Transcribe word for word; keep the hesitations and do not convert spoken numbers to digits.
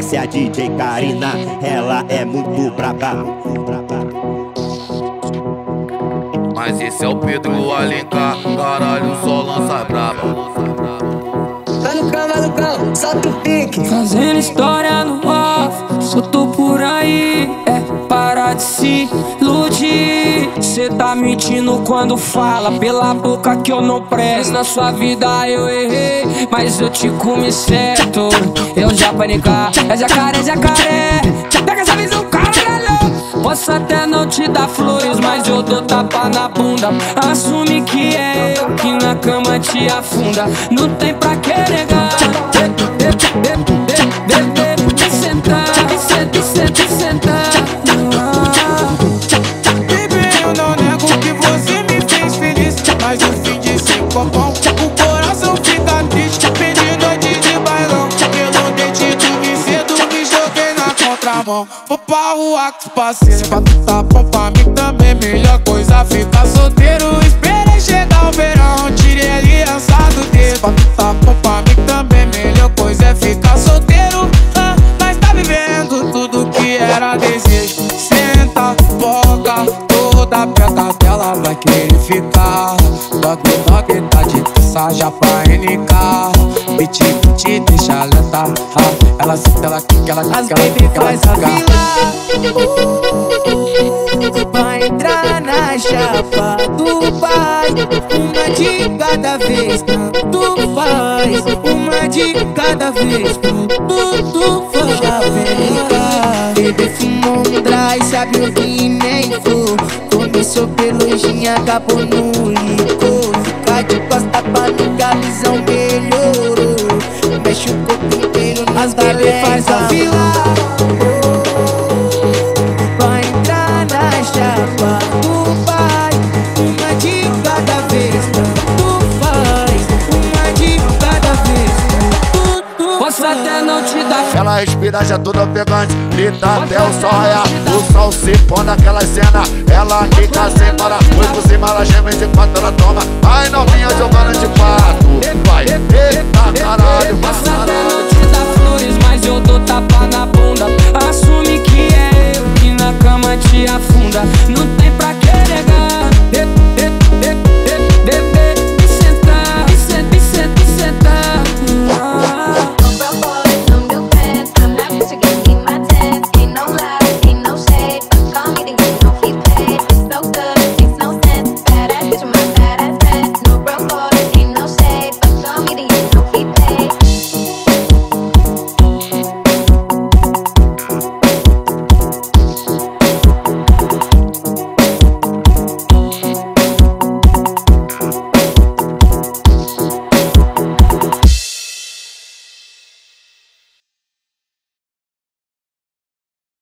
Essa é a D J Karina, ela é muito braba. Mas esse é o Pedro Alencar, caralho, só lança braba. Tá no cão, vai no cão, solta o pique. Fazendo história no off, soltou por aí. É parar de se iludir. Cê tá mentindo quando fala pela boca que eu não presto. Na sua vida eu errei, mas eu te comi certo. Eu já panicar, é jacaré, é jacaré. Pega essa visão, caralho. Posso até não te dar flores, mas eu dou tapa na bunda. Assume que é eu que na cama te afunda. Não tem pra que negar. De sentar, de sentar, de sentar, de sentar. Baby, eu não nego que você me fez feliz, mas no fim de sem copão o coração fica triste. Pedindo antes de bailão, eu não deixei tu me cedo, me joguei na contramão. Vou pra rua com os parceiros, pra tu tá bom pra mim também. Melhor coisa ficar solteiro. Esperei chegar o verão, tirei a aliança do dedo. Pra tu tá bom pra mim também. Melhor coisa é ficar solteiro. ah, Nós tá vivendo tudo que era desejo. Senta, boca, toda perto dela vai querer ficar. Dog, dog, tá de passagem pra N K. Beat, beat, deixa lenta. ah, Ela senta, ela quica, ela quica, ela quica, ela quica. Vai entrar na chapa do pai, uma de cada vez, tu faz. Uma de cada vez, tu, tu faz. Já vem cá, bebê fumou um dry, sabe o que nem for. Começou pelo gin, acabou no licor. Fica de costa pra nunca a visão melhorou. Mexe o corpo inteiro nas bebê faz a fila. Vai entrar na chapa do pai, uma de cada vez, tu faz. Uma de cada vez, tu, tu Posso até não te dar. Ela respira já toda ofegante, grita até o sol raiar. O sol se põe naquela cena, ela fica sem parar. Foi por cima, ela geme de quatro, ela toma. Ai novinha jogando de quatro. Vai, eita caralho, Posso até caralho. não te